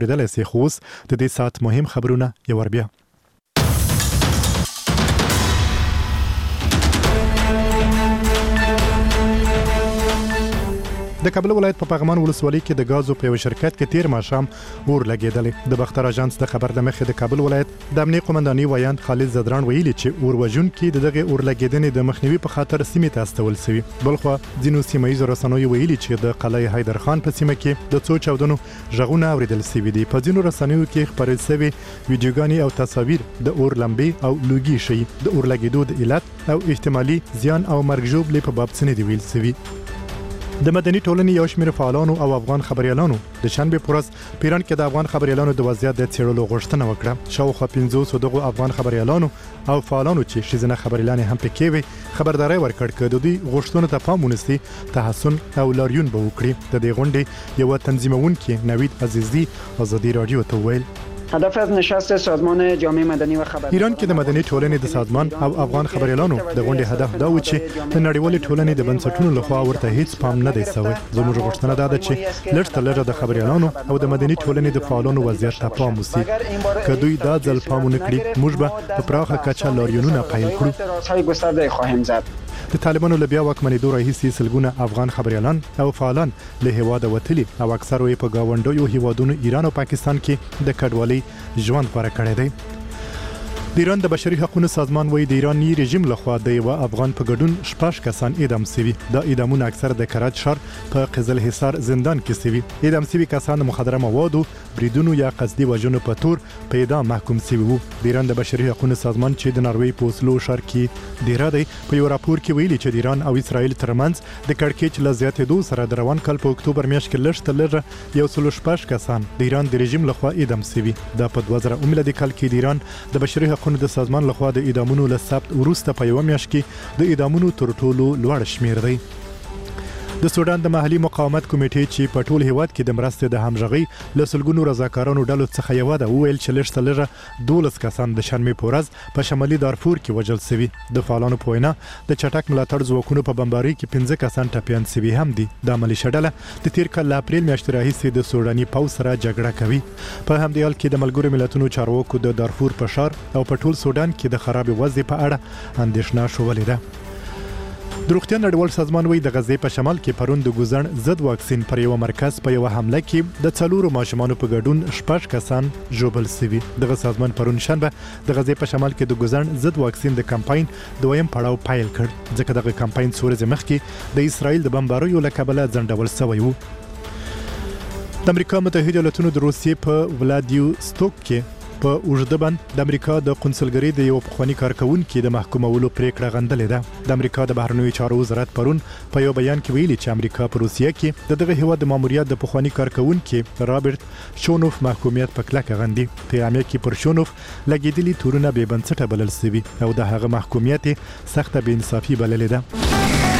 لیدلی سي. خو اوس د دې ساعت مهم خبرونه یو ور بیا. د کابل ولایت په پغمان ولسوالۍ کې د غازو په یو شرکت کې تیر ماښام اور لګېدلی. د بختر اژانس د خبر له مخې د کابل ولایت د امنیه قومندانۍ ویاند خالد زدران ویلي چې اور وژونکي د دغه اور لګېدنې د مخنیوي په خاطر سیمې ته استول شوي. بلخوا ځینو سیمهییزو رسنیو ویلي چې د قلعه حیدر خان په سیمه کې د څو چاودنو غږونه اورېدل شوي دي. په ځینو رسنیو کې خپرې شوي ویډیوګانې او تصاویر د اور لمبې او لوګي ښیي. د اور لګېدو د علت او احتمالي زیان او مرګ ژوبلې په باب څه نه دي ویل شوي. د مدني ټولنې یو شمېر فعالانو او افغان خبريالانو د شنبې په ورځ په ایران کې د افغان خبريالانو د وضعیت د څېړلو غوښتنه وکړه. شاوخوا 500 دغو افغان خبريالانو او فعالانو چې ښځینه خبريالانې هم پکې وي خبرداري ورکړه چې د دوی غوښتنو ته پام ونیسي تحسن او لاریون به وکړي. د دې غونډې یو تنظیمونکي نوید عزیزی ازادي رادیو ته ویل هدف از نشست سازمان جامعه مدنی و خبرنگار ایران کې د مدني ټولنې د سازمان او افغان خبريالانو د غونډې هدف دا و چې د نړیوالې ټولنې د بنسټونو لخوا ورته هیڅ پام نه دی شوی. زموږ غوښتنه دا ده چې لږ تر لږه د خبريالانو او د مدني ټولنې د فعالانو وضعیت ته پام وشي. که دوی دا ځل پام ونه کړي موږ به په پراخه کچه لاریونونه پیل کړو. د طالبانو له بیا واکمنېدو راهیسې سلګونه افغان خبريالان او فعالان له هیواده وتلي او اکثر یې په گاونډیو هیوادونو ایران او پاکستان کې د کډوالۍ ژوند غوره کړی دی. د ایران د بشري حقوقو سازمان وایي د ایراني رژیم لخوا د یو افغان په ګډون 6 کسان اعدام شوي. دا اعدامونه اکثر د کراچ ښار په قزل حصار زندان کې شوي. اعدام شوي کسان د مخدره موادو بریدونو یا قصدي وژنو په تور په اعدام محکوم شوي وو. د ایران د بشري حقوقو سازمان چې د ناروې په اوسلو ښار کې ډیره دی په یو راپور کې ویلي چې د ایران او اسرائیل ترمنځ د کړکېچ له زیاتېدو سره د روان کال په اکتوبر میاشت کې لږ تر لږه 116 کسان د ایران د رژیم لخوا اعدام شوي. دا په 2000 میلادي کال کې د ایران د بشري حقوقو د سازمان لخوا د اعدامونو له ثبت وروسته په یو میاشت کې د اعدامونو تر ټولو لوړ شمیر دی. د سودان د محلي مقاومت کمیټې چې په ټول هیواد کې د مرستې د همغږۍ له سلګونو رضاکارانو ډلو څخه یو ده وویل چې لږ تر لږه 12 کسان د شنبې په ورځ په شمالي دارفور کې وژل شوي. د فعالانو په وینا د چټک ملاتړ ځواکونو په بمبارۍ کې 15 کسان ټپیان شوي هم دي. د ملیشه ډله د تیر کال اپریل میاشتې راهیسې د سوداني پوځ سره جګړه کوي. په همدې حال کې د ملګرو ملتونو چارواکو د دارفور په ښار او په ټول سودان کې د خراب وضع په اړه اندېښنه شولې ده. د روغتیا نړیوال سازمان وایي د غزې په شمال کې پرون د ګوزڼ ضد واکسین پر یو مرکز په یو حمله کې د 4 ماشومانو په ګډون 6 کسان ژوبل شوي. دغه سازمان پرون شنبه د غزې په شمال کې د ګوزڼ ضد واکسین د کمپاین دویم پړاو پیل کړ ځکه دغه کمپاین څو ورځې مخکې د اسرائیل د بمباریو له کبله ځنډول شوی وو. د امریکا متحده ایالاتونو د روسیې په ولادیوستوک کې په اوږده بند د امریکا د قونسلګرۍ د یو پخواني کارکونکي د محکومولو پریکړه غندلې ده. د امریکا د بهرنیو چارو وزارت پرون په یو بیان کې ویلي چې امریکا په روسیه کې دغه هیواد د ماموریت د پخواني کارکونکي رابرټ شونوف محکومیت په کلکه غندي. په امریکا کې پر شونوف لګیدلي تورونه بې بنسټه بلل شوي او د هغه محکومیت سخته بې انصافي بللې ده.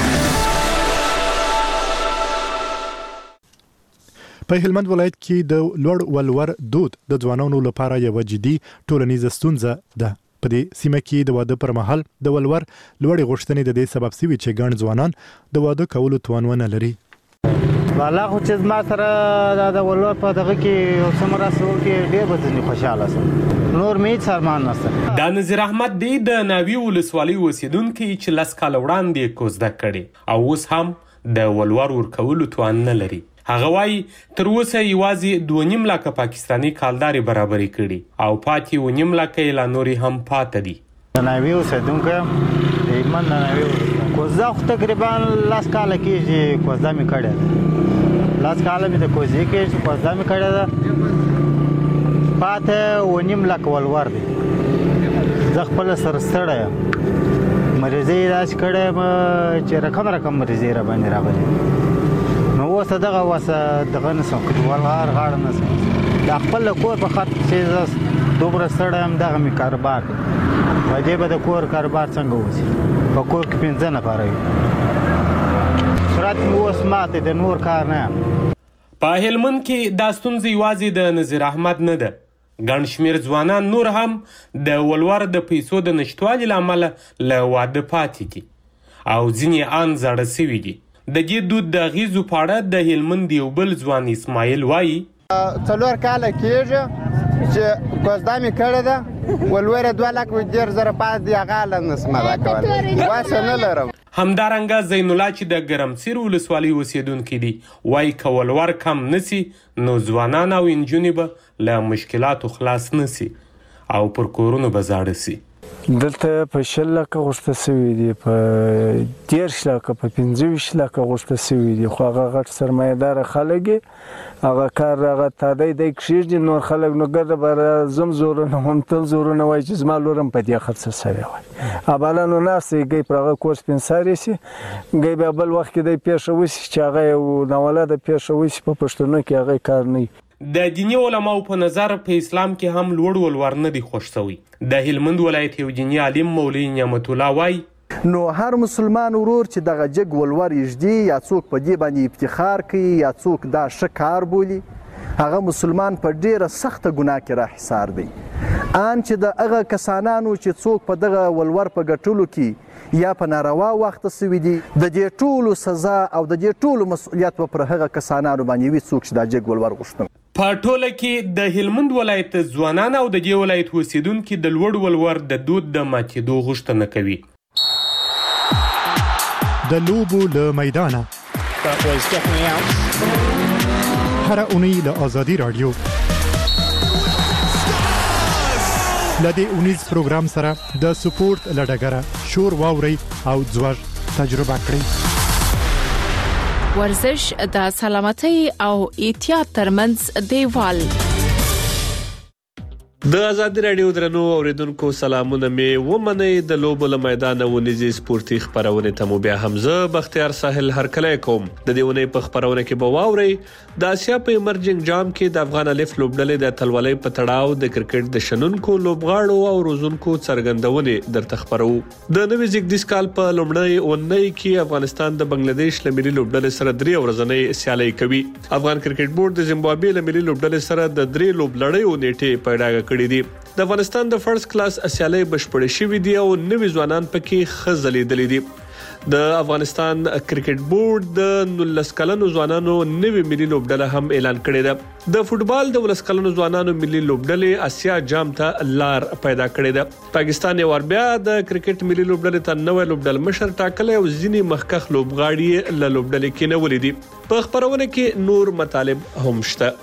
په هلمند ولایت کې د لوړ ولور دود د ځوانانو لپاره یو جدي ټولنیزه ستونزه ده. په دې سیمه کې د واده پر مهال د ولور لوړې غوښتنې د دې سبب شوي چې ګڼ ځوانان د واده کولو توان ونه لري. والا خو چې ما سره د ولور په دغه کې یو څه مراسم کې ډېر به ځینې خوشحاله شم. نور مې هېڅ ارمان نشته. دا نظیر احمد دی د ناوی ولسوالۍ اوسېدونکی چې 10 کاله وړاندې کوزده کړې او اوس هم د ولور ورکولو توان نه لري. هغه وایي تر اوسه یوازې 2.5 لکه پاکستاني کالدارې برابرې کړي او پاتې 1.5 لکه یې لا نورې هم پاته دي. د ناوی اوسېدونکی د هلمند د ناوی اوسېدونکی کوزده خو تقریبا 10 کاله کېږي کوزده مې کړې ده. 10 کاله مې د کوزدې کېږي چې کوزده مې کړې ده. پاته 1.5 لکه ولور دی. زه خپله سره ستړی یم. مریضۍ یې داسې کړی یم چې رقم مریضۍ را باندې راغلي. نو اوس دغه دغه نشم ولغار غاړه نشم د خپل کور په خاطر چې دومره ستړی یم دغه مې کاروبار دی. په دې به د کور کاروبار څنګه وځي؟ په کور کې 15 نفره وي. سرعت مې اوس ماته د نور کار نه یم. په هلمند کې دا ستونزه یوازې د نظیر احمد نه ده. ګڼ شمېر ځوانان نور هم د ولور د پیسو د نشتوالي له امله له واده پاتې دي او ځینې ان زاړه شوي دي. د دې دود د اغیزو په اړه د هلمند یو بل ځوان اسماعیل وایي 4 کاله کېږي چې کوزده مې کړې ده ولوره 2,10,000 پاس دی هغه له نسم ادا کولی واسه نه لرم. همدارنګه زین الله چې د ګرمسیر ولسوالۍ اوسیدونکي دي وایي که ولور کم نسی نو ځوانان او نجونې به له مشکلاتو خلاص نسی او پر کورونو به زاړه سي. دلته په 10 لکه غوښته سوي دي، په 10 لکه، په 25 لکه غوښته سوي دي، خو هغه غټ سرمایه‌دار خلک هغه کار هغه تادی دی کښېږدي، نور خلک نو ګرده به زم زورونه هم تل زورونه وایي چې زما لور هم په دې خرڅه سوې وای. ابله نو ناست دی ګی پر هغه کور سپین ساری سي، ګی بیا بل وخت کې دی پیښه وسي چې هغه یو ناولده پیښه وسي په پښتنو کې هغه کار نه وي. د دیني علماو په نظر په اسلام کې هم لوړ ولور نه دی خوښ شوی. د هلمند ولایت یو دیني عالم مولوي نعمت الله وایي نو هر مسلمان ورور چې دغه جګ ولور یږدي یا څوک په دې باندې افتخار کوي یا څوک دا ښه کار بولي، هغه مسلمان په ډیره سخته ګناه کې راحصار دی. ان چې د هغه کسانانو چې څوک په دغه ولور په ګټلو کې یا په ناروا وخت سوي دي، د دې ټولو سزا او د دې ټولو مسؤلیت به پر هغه کسانانو باندې وي څوک چې دا جګ ولور غوښتل. په ټوله کې د هلمند ولایت ځوانان او د دې ولایت اوسیدونکي د لوړ ولور د دود د ماتېدو غوښتنه کوي. د لوبو له میدانه هر اونۍ له آزادي رادیو لدې اونیز پروګرام سره د سپورت لډګره شور واوري او ځوړ تجربه کړئ. ورزش د سلامتۍ او احتیاط ترمنځ دیوال. د آزادي رادیو درنو اوریدونکو سلامونه مې ومنئ. د لوبو له میدانه ونیزي سپورتي خبرونه ته مو بیا حمزه بختیار ساحل هرکلی کوم. د دې ونې په خبرونه کې به واورئ د اسیا په ایمرجنګ جام کې د افغان الف لوبډلې د اتلولۍ په تړاو د کرکټ د شنونکو لوبغاړو او روزونکو څرګندونې درته خبرو. د نوي زیږدیز کال په لومړۍ اونۍ کې افغانستان د بنگلاديش له ملي لوبډلې سره 3 ورځنۍ سیالي کوي. افغان کرکټ بورډ د زیمبابوې له ملي لوبډلې سره د 3 لوبلړیو نیټې پیدا کړې دي. د افغانستان د فرست کلاس سیالي بشپړې شوې دي او نوي ځوانان پکې خزلېدلې دي. د افغانستان کرکټ بورډ د 19 کلنو ځوانانو نوي ملي لوبډله هم اعلان کړې ده. د فوتبال د 19 کلنو ځوانانو ملي لوبډلې اسیا جام ته لار پیدا کړې ده. پاکستان یو بیا د کرکټ ملي لوبډلې ته نوې لوبډل مشر ټاکلی او ځینی مخکخ لوبغاړي له لوبډلې کې نه ولې دي. په خبرونه کې نور مطالب هم شته.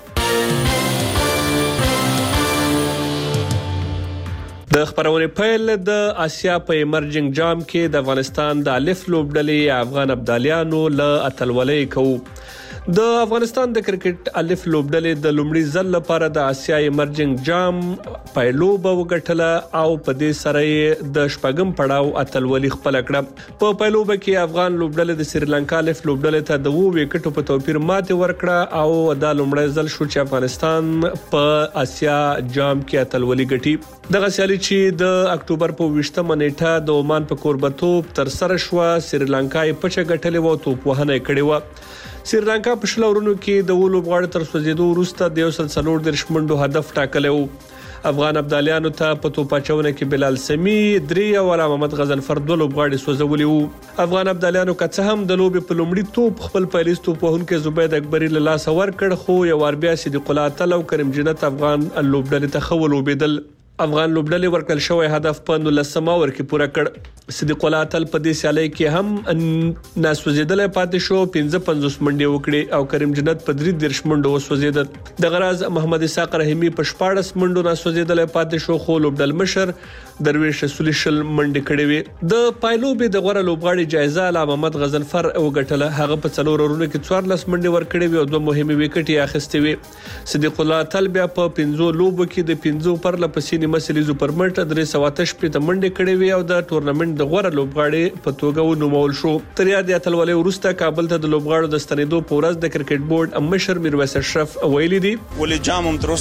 د خبرونه پیل د اسیا په ایمرجنګ جام کې د افغانستان د الف لوبډلې افغان ابدالیانو له اتلولۍ کوي. د افغانستان د کرکټ الف لوبډلې د لومړي ځل لپاره د اسیا ایمرجنګ جام پایلوبه وګټله او په دې سره د شپږم پړاو اتلولي خپل کړه. په پایلوبه کې افغان لوبډلې د سریلانکا الف لوبډلې ته 2 وکټو په توپیر ماته ورکړه او د لومړي ځل شو چې افغانستان په اسیا جام کې اتلولي ګټي. دغه سیالي چې د اکتوبر په 20مه نیټه د عمان په کوربتوب تر سره شو، سریلانکا یې پچه ګټلې و، توپ وهنه کړې و. سریلانکا په شلورونو کې د لوبغاړو تر سوځېدو وروسته د 140 منډو هدف ټاکلی و. افغان ابدالیانو ته په توپاچونه کې بلال سمی 3 او محمد غزنفر 2 لوبغاړي سوځولي وو. افغان ابدالیانو که څه هم د لوبې په لومړي توپ خپل پیلیز توپ وهونکی زبید اکبري له لاسه ورکړ، خو یو بیا صدیق الله اتل او کریم جنت افغان لوبډلې ته ښه ولوبېدل. افغان لوبډلې ورکړل شوی هدف په 19 اور کې پوره کړ. صدیق الله اتل په دې سیالي کې هم ناسوځېدلې پاتې شو، 55 منډې وکړې او کریم جنت په 30 منډو وسوځېدل. د غراز محمد اسحاق رحیمی په 14 منډو ناسوځېدلې پاتې شو، خو لوبډل مشر درویش رسول شل منډې کړې وې. د پایلوبې د غوړه لوبغاړي جایزه له محمد غزنفر وګټله. هغه په 4 اورونو کې 14 منډې ورکړې وې او 2 مهمه وکټ یې اخیستې وې. صدیق الله اتل بیا په 15 لوبو کې د 15 پر لپسې مسلې پر مټ 388 منډې کړې وې او د ټورنمنت د غوړه لوبغاړي په توګه ونومول شو. تر یاد اتلولۍ وروسته کابل ته د لوبغاړو د ستنېدو په ورځ د کرکټ بورډ مشر میرویس اشرف ویلي دي ولې جام هم تر اوسه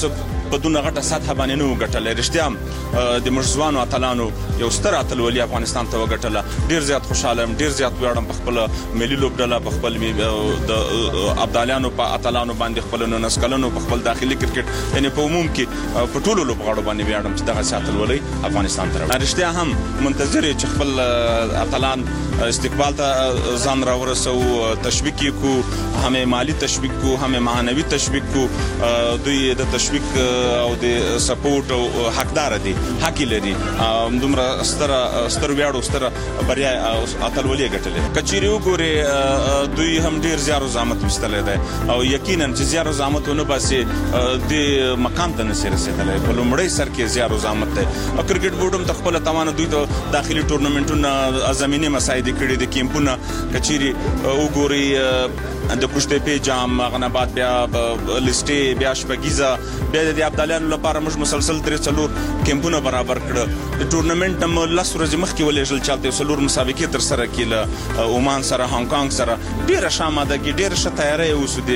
په دونه غټه سطح باندې نه وګټله. رښتیا د مرزوانو اتلانو یو ستر اتلولي افغانستان ته وګټله. ډیر زیات خوشاله یم، ډیر زیات ویاړم په خپل ملي لوبډله، په خپل د ابدالیانو په اتلانو باندې، خپل 19 کلنو په خپل داخلي کرکټ یعنی په عموم کې په ټولو لوبغاړو باندې ویاړم چې دغه اتلولي افغانستان ته راوړي. رښتیا هم منتظر چې خپل اتلان استقبال ته ځان راورسو، تشویق کو، هم مالی تشویق کو، هم معنوي تشویق کو. دوی د تشویق او د سپورټ او حقدار دي، حق لري. دومره ستر ویاړو ستر بریا اتلولي ګټلې. کچيري وګوري دوی هم ډیر زیار زحمت وستلې ده او یقینا چې زیار زحمت ونه باسي د مقام ته نشي رسیدلې. په لومړی سر کې زیار زحمت ده. کرکټ بورډ هم خپل توانه دوی ته داخلي ټورنمنټونه زميني مساعده کړي دي، کیمپونه کچيري وګوري د کوشته په جام غنبات بیا لسټي بیا شپګیزه بیا د ابدالیانو لپاره موږ مسلسل 3 کیمپونه برابر کړ. د ټورنمنت هم لس ورځې مخکې ولېږل چالتې څلور مسابقې تر سره کړل، عمان سره، هانګ کانګ سره. ډیره شاماده کې ډیره ښه تیاری اوسه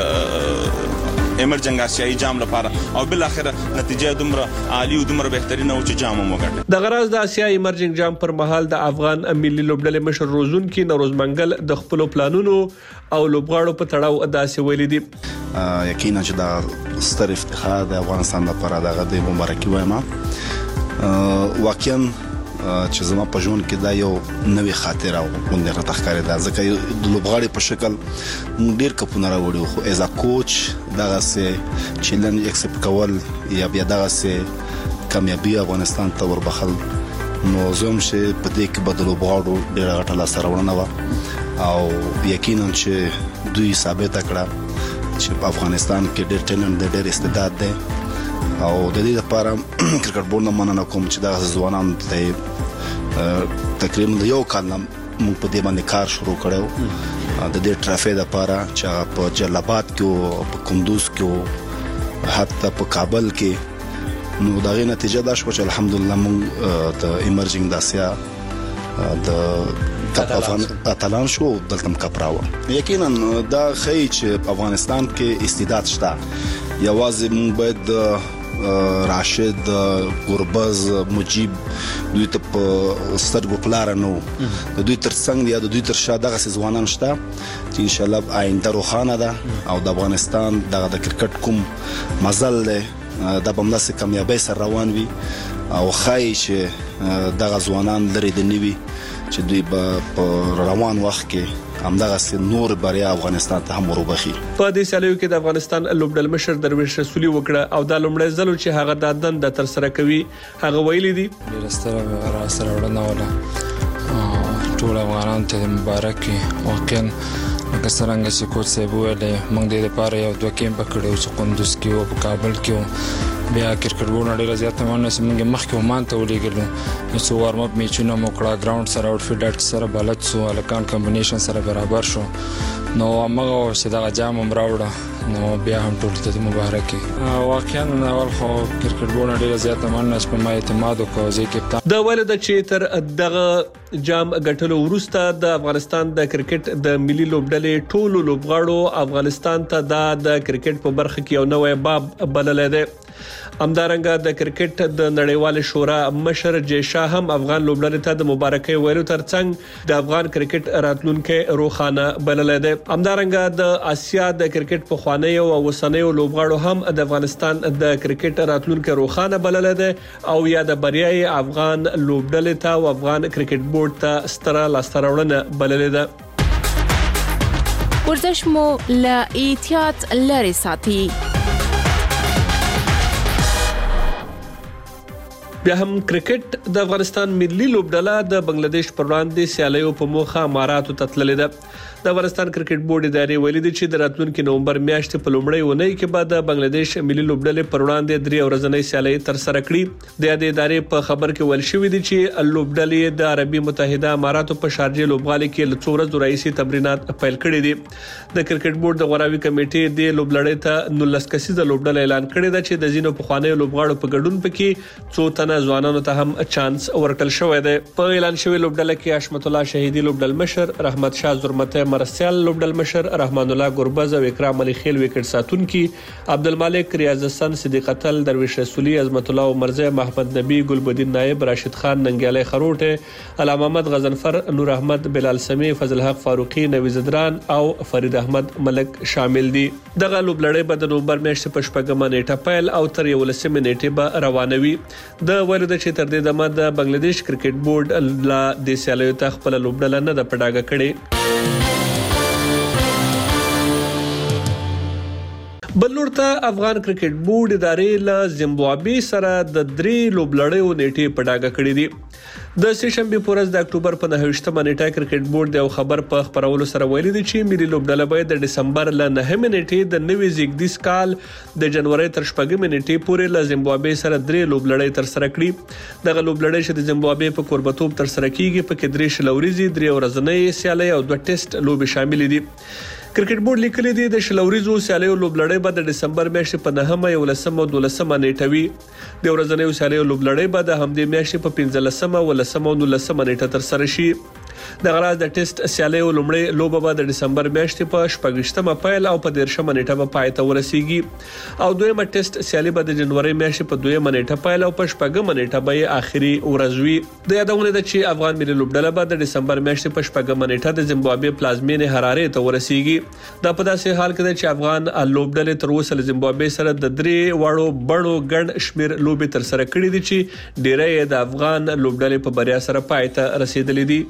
د ایمرجنګ آسیایي جام لپاره او بل اخر نتیجه دومره عالی او دومره بهترینه او چې جام وګټه. د غراز د آسیایي ایمرجنګ جام پر مهال د افغان ملي لوبډلې مشر روزون کې نوروز منګل د خپل پلانونو او لوبغاړو په تړاو داسې ویلي دي. یقینا چې دا ستر افتخار د افغانستان لپاره د غدې مبارکي وایم. واقعا چې زما په ژوند کې دا یو نوې خاطره او مونږ راته ښکاري دا ځکه د لوبغاړي په شکل مونږ ډیر کپونه راوړو، خو ایز ا کوچ دغه سه چیلنج اکسپټ کول یا بیا دغه سه کامیابی افغانستان ته وربخل نو زوم چې په دې کې بدلو لوبغاړو ډیر غټه لاسته راوړنه و او یقینا چې دوی ثابت کړه چې په افغانستان کې ډیر ټیلنټ دی، ډیر استعداد دی او د دې لپاره کرکټ بورډ نه مننه کوم چې دا ځوانان تقریبا د یو کال موږ په دې باندې کار شروع کړو د دې ټرافي لپاره چې په جلال آباد کې او په کندوز کې او حتی په کابل کې. نو دا غي نتیجه دا شو چې الحمدلله موږ د ایمرجنګ د آسیا د افغان اتلان شو دلته مکپراو. یقینا دا خی چې په افغانستان کې استعداد شته. یوازې موږ باید راشد، ګوربز، مجيب دوی ته په سترګو پلار نه د دوی ترڅنګ یا د دوی تر شا دغه ځوانان شته چې ان شاء الله آینده روښانه ده او د افغانستان د کرکټ کوم مزل له د بمداسه کامیابی سره روان وي او خای چې دغه ځوانان لري د نیوي چې دوی په روان وخت کې همدغه نور بریا افغانستان ته هم وروبخي. په دې سالو کې د افغانستان لوبډل مشر درویش رسولي وکړه او د لومړی ځل چې هغه د دند تر سره کوي هغه ویلي دي. ډیرستره راسره وړاندې ولا ټول افغانان ته مبارک واقعا لکه څنګه چې کوچ صاحب ویلې موږ د لپاره یو دوه کیمپ کړو چې کندوز کې او په کابل کې بیا کرکټ بورډ ډیر زیات مونږ سمږه مخکې ومان ته ولېګلو نو وارم اپ میچونه مو کړه گراوند سره او فیلډ سره بالت سو الکان کمبینیشن سره برابر شو نو هغه چې دا جام راوړه نو بیا هم ټول ته مبارک. واقعا اول خو کرکټ بورډ ډیر زیات مونږ په ما اعتماد وکړ چې کپټان د ولید چې تر دغه جام غټلو ورسته د افغانستان د کرکټ د ملي لوبډلې ټولو لوبغاړو افغانستان ته د کرکټ په برخه کې یو نوې باب بللې ده. همدارنګه د کرکټ د نړیوال شورا مشر جیشا هم افغان لوبډلې ته د مبارکۍ ویلو ترڅنګ د افغان کرکټ راتلونکو روخانه بللې ده. همدارنګه د آسیا د کرکټ په خوانی او وسنیو لوبغاړو هم د افغانستان د کرکټ راتلونکو روخانه بللې ده او یا د بریای افغان لوبډلې ته او افغان کرکټ بورډ ته ستره لاستراوړنه بللې ده. ورزش مو له احتیاط لري ساتي. بیا هم کرکټ د افغانستان ملي لوبډله د بنگلاديش پر وړاندې سیالیو په موخه اماراتو ته تللې ده. د افغانستان کرکټ بورډ ادارې ویلي دي چې د راتلونکي نومبر میاشتې په لومړۍ اونۍ کې به د بنگلاديش ملي لوبډلې پر وړاندې 3 ورځنۍ سیالي تر سره کړي. د ادارې په خبر کې ویل شوی دی چې لوبډلې د عربي متحده اماراتو په شارجه لوبغالي کې له 4 ورځې رئیسي تمرینات پیل کړي دي. د کرکټ بورډ د غوراوي کمیټې د لوبډلې ته 19 کسیزه لوبډله اعلان کړې ده چې د زینو په خوانی لوبغاړو په ګډون پکې 2 تنه ځوانانو ته هم چانس ورکړل شوی دی. په اعلان شوی لوبډله کې حشمت الله شهیدي لوبډل مشر، رحمت شاه زرمته مرسیال لوبډل مشر، رحمان الله ګربز او اکرام علي خیل وکټ ساتونکي، عبدالمالک ریاض حسن، صدیق اتل، درویش رسولي، عظمت الله عمرزه، محمد نبی، ګلبدین نائب، راشد خان، ننګیالی خروټه، علامه محمد غزنفر، نور احمد، بلال سمی، فضل حق فاروقي، نویز دران او فرید احمد ملک شامل دي. دغه لوبلړۍ به د نومبر میاشتې په 4 نیټه پیل او تر 11 نیټې به روانوي. د ویلو د چې تر دې دمه د بنگلاديش کرکټ بورډ لا د سیالیو ته خپل لوبډله نه د پډاګه کړي. بلور ته افغان کرکټ بورډ ادارې له زیمبابوې سره د 3 لوبلړیو نیټې پډاګه کړې دي. د سهشنبه په ورځ د اکتوبر په 9 نیټه کرکټ بورډ د خبر په خبرولو سره ویلي دي چې ملي لوبډله به د دسمبر له 9 نیټې د نوي زیږدیز کال د جنوري تر 4 نیټې پورې له زیمبابوې سره 3 لوبلړۍ تر سره کړي. دغه لوبلړۍ چې د زیمبابوې په قربتوب تر سره کیږي په کې 3 شلوريزي 3 ورځنۍ سیالۍ او 2 ټیسټ لوبې شامل دي. کرکټ بورډ لیکلي دي د شلوريزو سیالیو لوبلړۍ به د دسمبر میاشتې په 9 11 او 12 نیټه وي. د ورځنیو سیالیو لوبلړۍ به د همدې میاشتې په 15 ولسم او 19 نیټه تر سره شي. د غراز د ټیسټ سیالیو لومړی لوبه به د دسمبر میاشتې په 14 پیل او په 13 نیټه به پای ته ورسیږي او دویمه ټیسټ سیالي به د جنوري میاشتې په 2 نیټه پیل او په 14 نیټه به اخري ورځ وي. د یادونه ده چې افغان ملي لوبډله به د دسمبر میاشتې په 14 نیټه د زیمبابوې پلازمینې حرارې ته ورسیږي. دا په داسې حال کې ده چې افغان لوبډلې تر اوسه له زیمبابوې سره د 3 وړو بڼو ګڼ شمیر لوبې تر سره کړې دي چې ډېری د افغان لوبډلې په بریا سره پای ته رسیدلې دي.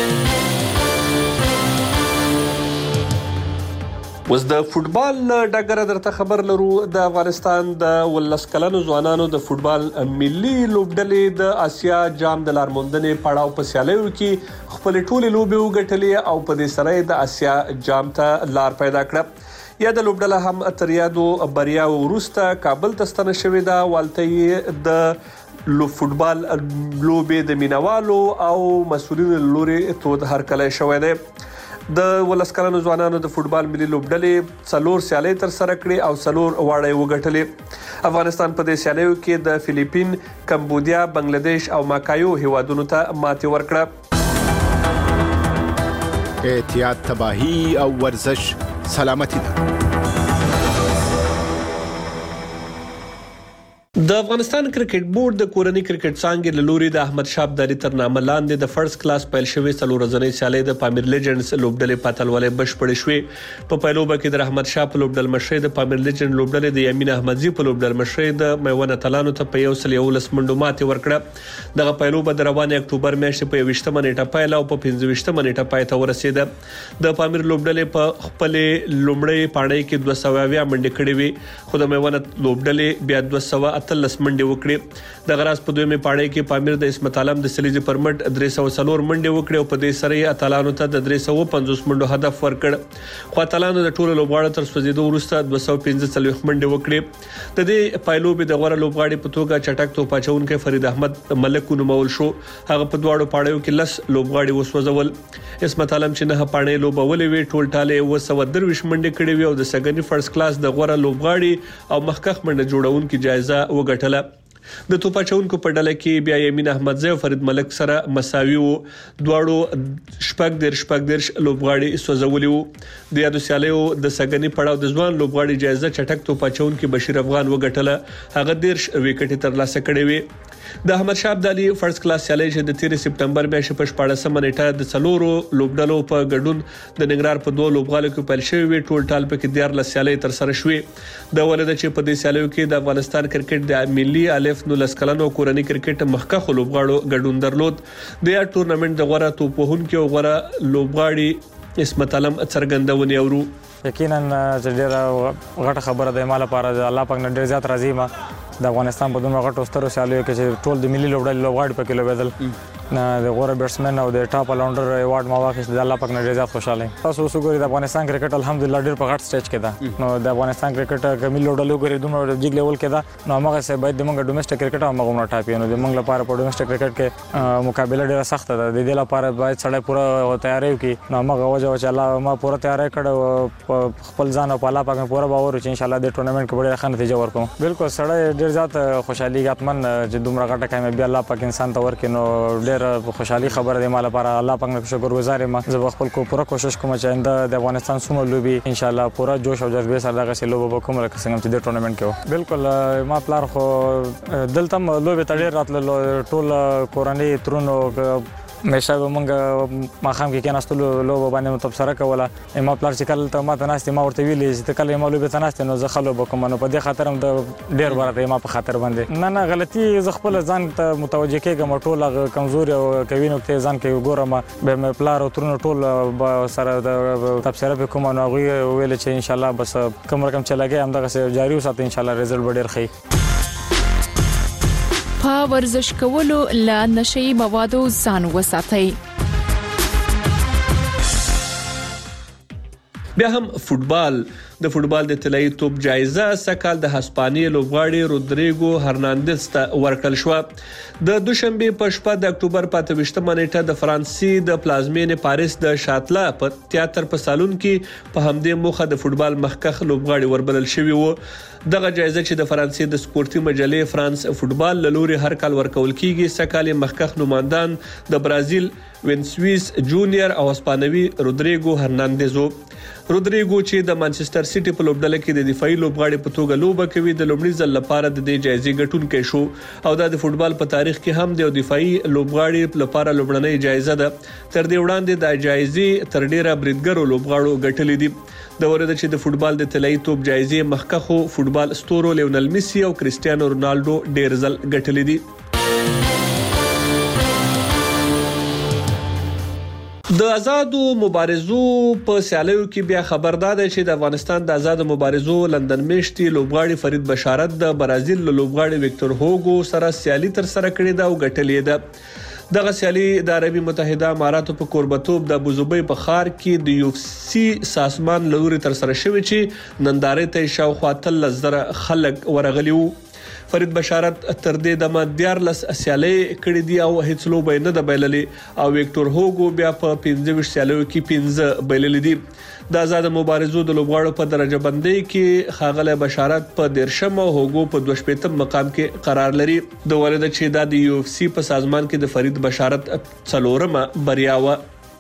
اوس د فوتبال ډګر درته خبر لرو. د افغانستان د 19 کلنو ځوانانو د فوتبال ملي لوبډلې د آسیا جام د لارموندنې پړاو په سیالیو کې خپل ټولې لوبې وګټلې او په دې سره د آسیا جام ته لار پیدا کړه. یا د لوبډله هم تر یادو بریا وروسته کابل ته ستنه شوې ده. والته د فوتبال لوبې د مینوالو او مسؤلینو لوري تود هرکلی شوی دی. د 19 کلنو ځوانانو د فوتبال ملي لوبډلې 4 سیالۍ تر سره کړې او 4 واړه وګټلې. افغانستان په دې سیالیو کې د فلیپین، کمبودیا، بنگلاديش او ماکایو هیوادونو ته ماتې ورکړه. احتیاط تباہی او ورزش سلامتی ده. د افغانستان کرکټ بورډ د کورنۍ کرکټ څانګې له لوري د احمد شاه ابدالي تر نامه لاندې د فرست کلاس پیل شوې 4 ورځنۍ سیالۍ د پامیر لیجنډز لوبډلې په اتلولۍ بشپړې شوې. په پیلوبه کې د احمد شاه په لوبډل مشرۍ د پامیر لیجنډ لوبډلې د یمین احمدزي په لوبډل مشرۍ د میوند اتلانو ته په 111 منډو ماتې ورکړه. دغه پیلوبه د روانې اکتوبر میاشتې په 20 نیټه پیل او په 15 نیټه پای ته ورسیده. د پامیر لوبډلې په خپل لومړی پاڼۍ کې 220 منډې کړې وې خو د میوند لوبډلې بیا 213 منډې وکړې. د غراس په دویمه پاڼۍ کې پامیر د اسمت عالم د سلیزي پرمټ 304 منډې وکړې او په دې سره اتلانو ته د 350 منډو هدف ورکړ. خو اتلانو د ټولو لوبغاړو تر سوځیدو وروسته 215 منډې وکړې. د دې پایلوبې د غوړه لوبغاړي په توګه چټک توپ اچونکي فرید احمد ملک ونومول شو. هغه په دواړو پاڼیو کې 10 لوبغاړي وسوځول. اسمت عالم چې نه پاڼې لوبولې وی ټول ټاله 230 منډې کړې وی او د سګنی فرست کلاس د غوړه لوبغاړي او مخکخ منډه جوړونکو جایزه وګټله. د توپ اچونکو په ډله کې بیا یمین احمدزی او فرید ملک سره مساوي وو. دواړو شپږ درش لوبغاړي سوځولي وو. د یادو سیالیو د سګنی پړاو د ځوان لوبغاړي جایزه چټک توپ اچونکو بشیر افغان وګټله. هغه 10 وکټې ترلاسه کړې وي. د احمد شاه ابدالي فرست کلاس سیالۍ چې د 13 سپتمبر میاشتې په 14 نیټه د 4 لوبډلو په ګډون د ننګرهار په 2 لوبغالو کې پیل شوې وي. ټول ټال په کې 14 سیالۍ تر سره شوې. د ولادت چې په دې سیالیو کې د افغانستان کرکټ د ملي الف 19 کلنو کورنۍ کرکټ مخکخ لوبغاړو ګډون درلود. د یا ټورنمنت د غوړه توپ وهونکو او غوړه لوبغاړي اسمت علم څرګندونې اورو. یقینا چې ډیره غټه خبره ده مال لپاره د الله پاک نه ډیر زیات راضي ما د افغانستان په دومره غټو سترو سیالیو کې چې ټول د ملي لوبغاړي پکې لوبېدل. د غوره بیټسمن او د ټاپ الاونډر ایوارډ ما واخیست. د الله پاک نه ډیر زیات خوشاله یم. تاسو وګورئ د افغانستان کرکټ الحمدلله ډیر په غټ سټیج کې ده. نو د افغانستان کرکټ کمل لوډلو ګوري دومره جګ لیول کې ده. نو هغه څه باید د موږ ډومېسټک کرکټ او موږ ټاپي نو د موږ لپاره په ډومېسټک کرکټ کې مقابله ډیره سخت ده. د دې لپاره باید سړی پوره تیاری وکړي. نو موږ وجه چې الله ما پوره تیاری کړو خپل ځان او په الله پاک مې پوره باور چې ان شاء الله د ټورنمنت کې ډیره ښه نتیجه ورکوم. بالکل سړی ډېر زیات خوشحالي اتمن چې دومره غټه کامیابي الله پاک انسان ته ورکړي نو ډېر خوشحالي خبره ده مال لپاره الله پاک نه شکرګزار یم زه خپل پوره کوشش کوم چې آینده د افغانستان څومره لوبي ان شاء الله پوره جوش او جذبه سره دغه لوبه کوم لکه څنګه چې د ټورنمنت کې بالکل ما پلار خو دلته لوبه تړي راتللو ټول کورنۍ ترونو مېشه به مونږ ماښام کې کېناستلو لوبه باندې مو تبصره کوله ما پلار چې کله ته ما ته ناستې ما ورته ویلې چې ته کله ما لوبې ته ناستې نو زه ښه لوبه کوم نو په دې خاطر هم د ډېر برته ما په خاطر باندې نه غلطي زه خپل ځان ته متوجه کېږم ټول هغه کمزوري او قوي نقطې ځان کې ګورم به مې پلار او ترونه ټول سره د تبصره به کوم نو هغوی ویل چې انشاءالله بس کوم رقم چې لګی همدغسې جاري وساتئ انشاءالله رزلټ به ډېر ښه په ورزش کولو له نشهیي موادو ځان وساتئ. بیا هم فوتبال د فوتبال د طلایي توپ جایزه سکهال د هسپانیې لوبغاړي رودریګو هرناندز ته ورکړل شو د دوشنبه په شپه د اکتوبر 25مه نیټه د فرانسې د پلازمینې پاریس د شاتلا په تیاتر په سالون کې په همدې موخه د فوتبال مخکخ لوبغاړي وربلل شوی وو. دغه جایزه چې د فرانسې د سپورتي مجلې فرانس فوتبال لوري هر کال ورکول کیږي سکهال مخکخ نوماندان د برازیل وینسویس جونیور او اسپانوي رودریګو هرناندز رودریګو چې د مانچستر سیټي په لوبډله کې د دفاعي لوبغاړي په توګه لوبه کوي د لومړي ځل لپاره د دې جایزې ګټونکی شو او د فوتبال په تاریخ کې هم د دفاعي لوبغاړي لپاره لومړنۍ جایزه ده. تر دې وړاندې د جایزې تر ډیره بریدګرو لوبغاړو ګټلې دي. د ورته چې د فوتبال د طلایي توپ جایزې مخکخو فوتبال ستورو لیونل میسي او کریسټیانو رونالډو ډیر ځل ګټلې دي. د آزادو مبارزو په سیالیو کې بیا خبردار دی چې د افغانستان د آزادو مبارزو لندن میشتي لوبغاړي فرید بشارت د برازیل لوبغاړي وکټور هوګو سره سیالي تر سره کړې ده او ګټلې ده. دغه سیالي د عربي متحده اماراتو په کوربتوب د ابوظبي په ښار کې د UFC سازمان لوري تر سره شوی چې نندارې ته شاوخوا 13,000 خلک ورغلي وو. فرید بشارت تر دې دمه 14 سیالي کړې دي او هیڅ لوبه نه د بایللې او وکټور هوګو بیا په 15 سیالیو کې 15 بایللې دي. د آزاد مبارزو د لوبغاړو په درجه بندۍ کې خاغله بشارت په 13 او هوګو په 22 مقام کې قرار لري. د ولید چې د UFC په سازمان کې د فرید بشارت 4مه بریا و.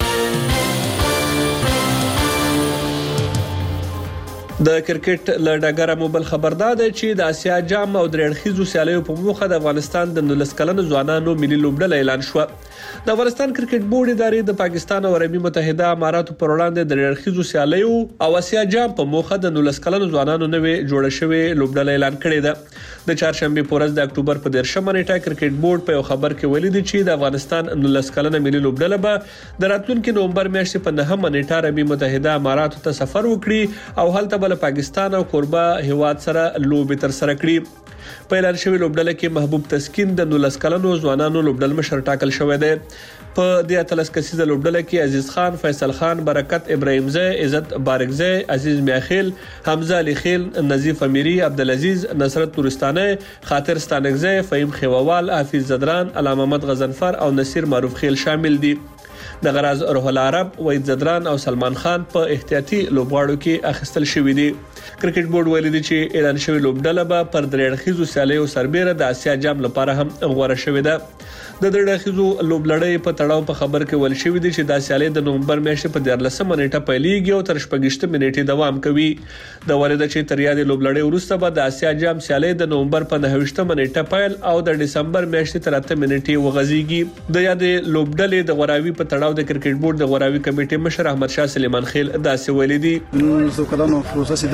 د کرکټ لړډګر مو بل خبردار دی چې د اسیا جام او درېړخیزو سیالیو په موخه د افغانستان د 19 کلنو ځوانانو ملي لوبډله اعلان شو. د افغانستان کرکټ بورډ ادارې د پاکستان او عربي متحده اماراتو پر وړاندې د درېړخیزو سیالیو او اسیا جام په موخه د 19 کلنو ځوانانو نوې جوړه شوې لوبډله اعلان کړې ده. د چهارشنبه په ورځ د اکتوبر په 13مه نیټه کرکټ بورډ په خبر کې ویلي دی چې د افغانستان 19 کلنه ملي لوبډله به د راتلونکي نومبر میاشتې په 9مه نیټه عربي متحده اماراتو ته سفر وکړي او هلته بل پاکستان او کوربه هیواد سره لوبې تر سره کړي. په اعلان شوی لوبډله کې محبوب تسکین د 19 کلنو ځوانانو لوبډل مشر ټاکل شوی دی. په دې 13 کسیزه لوبډله کې عزیز خان، فیصل خان، برکت ابراهیمزی، عزت بارکزی، عزیز میاخیل، حمزه علی خیل، نظیف امیری، عبدالعزیز، نصرت نورستانه، خاطر ستانکزی، فهیم خیووال، حافظ زدران، علامه محمد غزنفر او نصیر معروف خیل شامل دي. د غراز روح العرب، وحید زدران او سلمان خان په احتیاطي لوبغاړو کې اخیستل شوی دي. کرکټ بورډ ویلي دی چې اعلان شوی لوبډله به پر درېړخیزو سیالیو سربېره د اسیا جام لپاره هم غوړه شوې ده. د درېړخیزو لوبلړۍ په تړاو په خبر کې ویل شوی دی چې د سیالۍ د نومبر میاشتې په 14مه نیټه پیلېږي او تر 28مه نیټې دوام کوي. د ولید چې تر یادې لوبلړۍ وروسته به د اسیا جام سیالۍ د نومبر په 29مه نیټه پیل او د ډسمبر میاشتې تر 8مه نیټې وغځيږي. د یادې لوبډلې د غوراوي په تړاو د کرکټ بورډ د غوراوي کمیټې مشر احمد شاه سلیمان خیل داسې ویلي دي. نو کلانو پروسس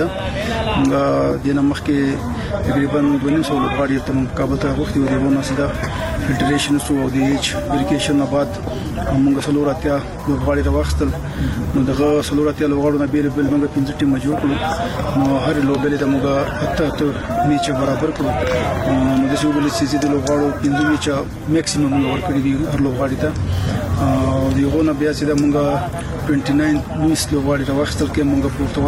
ده د نمخ کې تقریبا 200 لوبغاړي ته مقابله ته وخت ورونه سیده فلټریشن سو او د ایچ ویریفیکیشن بعد موږ سلوراتیا لوبغاړي راوښتل. نو دغه سلوراتیا لوبغاړو نه بیل موږ 15 ټیم جوړ کړو. نو هر لوبډلې ته موږ اته میچ برابر کړو. نو د څو بل سیزي د لوبغاړو 15 میچ میکسیمم ورکړي دي هر لوبغاړي ته. او دیغه بیا چې د موږ 29 لویس لوبغاړي راوښتل کې موږ پورته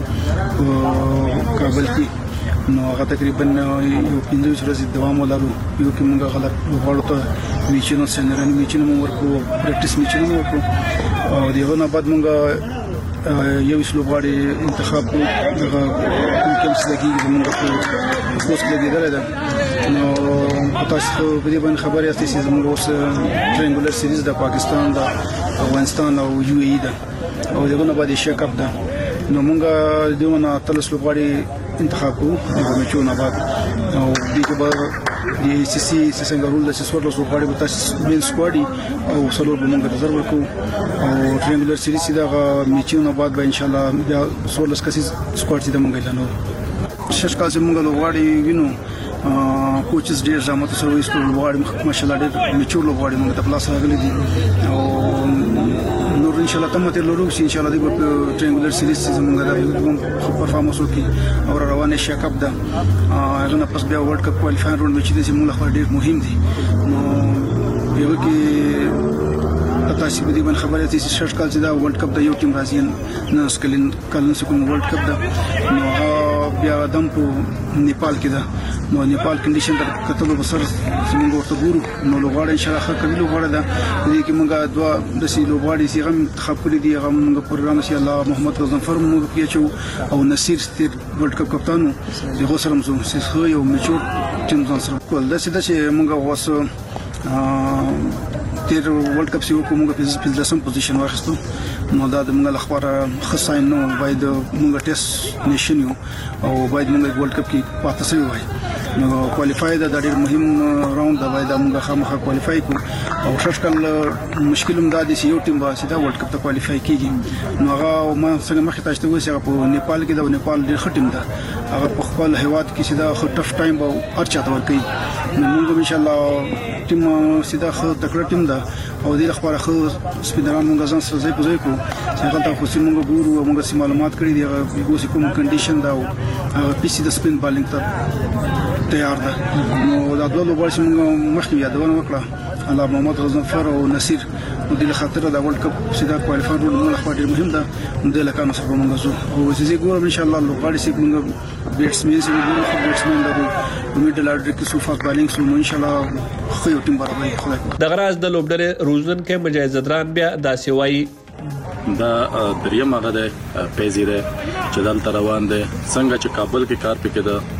ولاګو کابل کې. نو هغه تقریبا یو 15 ورځې دوام ولرو. یو کې موږ غلط لوبغاړو ته میچونو سنرن میچونو ورکو پریکټیس میچونو ورکو. او دیغه نه بعد موږ یو لوبغاړي انتخاب کړو. دغه کوم څه لګي موږ په اوس کې لګیدل ده نو تاسو په دې باندې خبرې یاستئ چې زموږ اوس ټرینګولر سیریز د پاکستان د افغانستان او یو ای ده او دغه نه باندې شیک اپ ده نو موږ دونه تلس لوبغاړي انتخاب کوو د میچونو بعد او دغه به د سی سی څنګه رول د سوالو لوبغاړي به تاسو مین سکواډي او سلور به موږ رزرو ورکو او ټرینګولر سیریز دغه میچونو بعد به ان شاء الله بیا سولس کسي سکواډ چې موږ اعلانو شش کال چې موږ لوبغاړي وینو کوچز ډیر زحمت سره وایي لوبغاړي ماشاءالله ډیر میچور لوبغاړي موږ ته پلاس راغلي دي او نور ان شاء الله تم ته لورو ان شاء الله د ټرینګولر سیریز زموږ د پرفارمنس وکي او روانه شیک اپ ده هغه نه پس بیا ورلد کپ کوالیفایر راوند چې د موږ لپاره ډیر مهم دي نو یو کې تاسو به دې باندې خبرې چې شش کال چې دا ورلد کپ د یو ټیم راځي نه سکلین کلن سکون ورلد کپ ده نو بیا دم په نیپال کې ده نو نیپال کنډیشن د کتلو بسر زموږ ورته ګورو نو لوغاړي ان شاء الله ښه کوي لوغاړي دا دې کې موږ دوا د سی لوغاړي سی غم انتخاب کړی دی هغه موږ پروګرام ان شاء الله محمد غزنفر موږ پیچو او نصیر ستیر ورلد کپ کپتانو دغه سره موږ سه یو میچور ټیم ځان سره کول دا چې موږ واسه تیر ورلد کپ سیو کومه په 15 پوزیشن واخستو نو دا د موږ لپاره خصاین نو باید موږ ټیسټ نشین یو او باید موږ ورلد کپ کې پاتې شوی وای نو کوالیفای دا ډېر مهم راوند دا باید موږ خامخا کوالیفای کو او ششکل مشکلم دا د یو ټیم واسه دا ورلد کپ ته کوالیفای کیږي نو هغه ما څنګه مخې تاسو ته وایي په نیپال کې دا نیپال ډېر ښه ټیم ده هغه په خپل هیواد کې سیده ښه ټف ټایم به ارچا ته ورکړي نو موږ ان شاء الله ټیم سیده ښه تکړه ټیم ده او دې لپاره ښه سپینران موږ ځان سره ځای په ځای کو چې هغه ته خو موږ ګورو او موږ معلومات کړی دی هغه کوم کنډیشن دا او پی سي د سپین بالینګ ته تیار ده نو دا ډول وبال چې موږ مخکې یادونه وکړه الله محمد غزنفر او نصیر نو د خاطر د ورلد کپ سیده کوالیفایر ورول لپاره ډیر مهم ده د لکانو سره موږ زو او چې ګورم ان شاء الله لوغاړي چې موږ بیټسمن سره ګورو بیټسمن د میډل اورډر کې سو فاست بالینګ سو ان شاء الله خو یو ټیم برابر خلک د غراز د لوبډلې روزن کې مجاهدران بیا داسې وایي دا دریم هغه د پیزیره چې دلته روان دي څنګه چې کابل کې کار پکې ده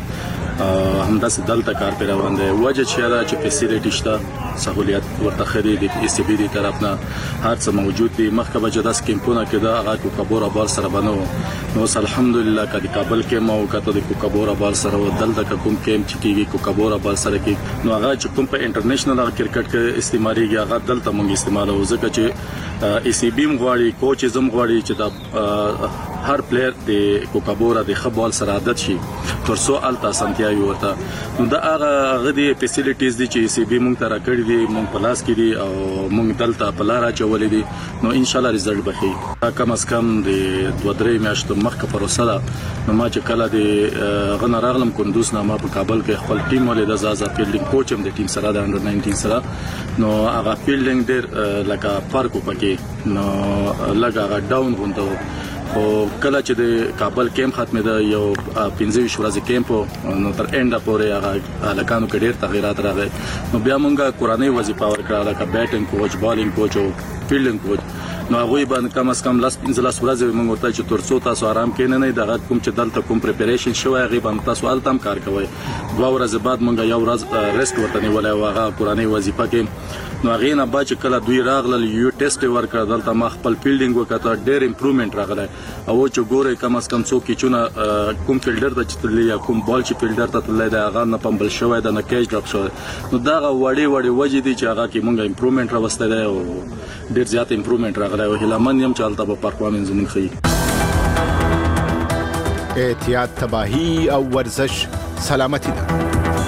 همداسې دلته کار پر روان دی وجه چې دا چې فیسیلیټی شته سہولیت ورته خري دي ای سی بي دي طرفنا هر څه موجود دي مخکې به جدا سکیمپونه کې دا هغه کوکابورا بال سره بنو نو الحمدلله کدي کابل کې مو کته د کوکابورا بال سره دلته کوم کېم چې کیږي کوکابورا بال سره کې نو هغه چې کوم په انټرنیشنل کرکټ کې استعماليږي هغه دلته موږ استعمالو ځکه چې ای سی بي مغواړي کوچ زم غواړي چې دا هر پلیئر د کوکابورا د خبال سره عادت شي ترڅو التا سنتیا ورته نو دا هغه د فیسیلیټیز دي چې سی بي مونږ ته راکړي دي مونږ په لاس کې دي او مونږ دلته په لار اچولې دي نو ان شاء الله رزلټ به شي کم از کم د 2-3 میاشتو مخکې پروسه ده نو ما چې کله د غن راغلم کندوز نه ما په کابل کې خپل ټیم ولې د زازا فیلډینګ کوچ هم د ټیم سره د انډر 19 سره نو هغه فیلډینګ ډېر لکه فرق وکړي نو لکه هغه ډاون غونډه او کله چې د کابل کیمپ ختمه ده یو 15 ورځې کیمپ نو تر انډه پورې هغه لکانو کې ډېر تغیرات راغلي نو بیا مونږه قرآني وظیفه ورکړه لکه بیټینګ کوچ بالینګ کوچ او فیلډینګ کوچ نو هغه باندې کم از کم لاس 15 ورځې مونږ ورته چې ترڅو تاسو آرام کینې نه دغه کوم چې دلته کوم پریپریشن شوی هغه باندې تاسو التم کار کوئ 2 ورځې بعد مونږه یو ورځ ریسټ ورته نیولای او هغه قرآني وظیفه کې نو هغه نه با چې کله دوی راغلل یو ټیسټ ورکړ دلته ما خپل فیلډینګ وکړه ډېر امپروومنت راغلی او چې ګوره کم از کم څوک چې کوم فیلډر د چتلې یا کوم بال چې فیلډر ته تللی دا هغه نه پمبل شوی د نه کیچ ډراپ شوی نو دا وړي وجې دي چې هغه کې مونږه امپروومنت راوستل دی او ډېر زیات امپروومنت راغلی او هلمن هم چالتہ په پرفارمنس زمون خي احتیاط تباہی او ورزش سلامتی ده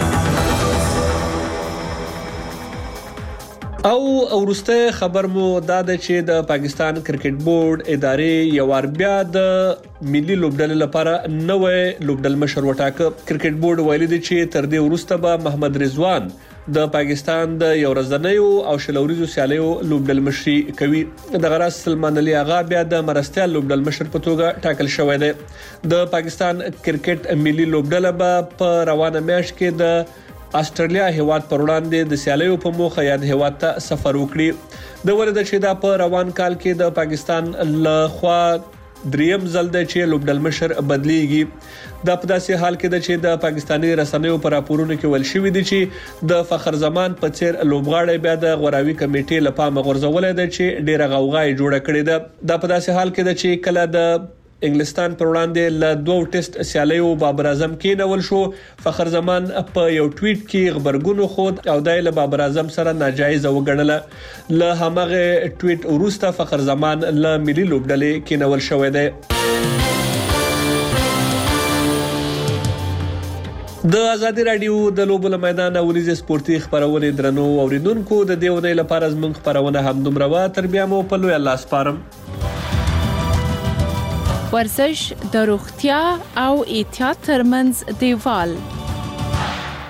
او ورسته خبر مو دا د چې د پاکستان کرکټ بورډ ادارې یو ور بیا د ملي لوبډلې لپاره نوې لوبډل مشر وټاکه کرکټ بورډ ویلي دی چې تر دې ورسته به محمد رضوان د پاکستان د یو ورځنیو او شلوريزو سیالیو لوبډل مشري کوي د غراس سلمان علي اغا بیا د مرستيال لوبډل مشر په توګه ټاکل شوی دی د پاکستان کرکټ ملي لوبډله په روانه میاشت کې د استرالیا هیواد پر وړاندې د سیالیو په موخه یاد هیواد ته سفر وکړي د ورته چې دا په روان کال کې د پاکستان له خوا دریم ځل دی چې لوبډل مشر بدلیږي دا په داسې حال کې ده چې د پاکستاني رسنیو پر راپورونو کې ویل شوی دی چې د فخر زمان په څیر لوبغاړی بیا د غوراوي کمیټې لپاره غورځولای دی چې ډیره غوغا یې جوړه کړې ده دا په داسې حال کې ده چې کله د انګلستان پر وړاندې ل 2 ټیسټ سیالیو بابر اعظم کېنول شو فخر زمان په یو ټویټ کې خبرګونو خود او د بابر اعظم سره ناجایز وګڼله له همغه ټویټ وروسته فخر زمان ل ملي لوبډلې کېنول شوې ده د ازادي رادیو د لوبو میدان وريزه سپورتي خبرونه درنو اوریدونکو د دیونه لپاره زموږ خبرونه هم دومره وا تر بیا مو په لوی الله سپارم ورزش د روغتیا او احتیاط ترمنځ دیوال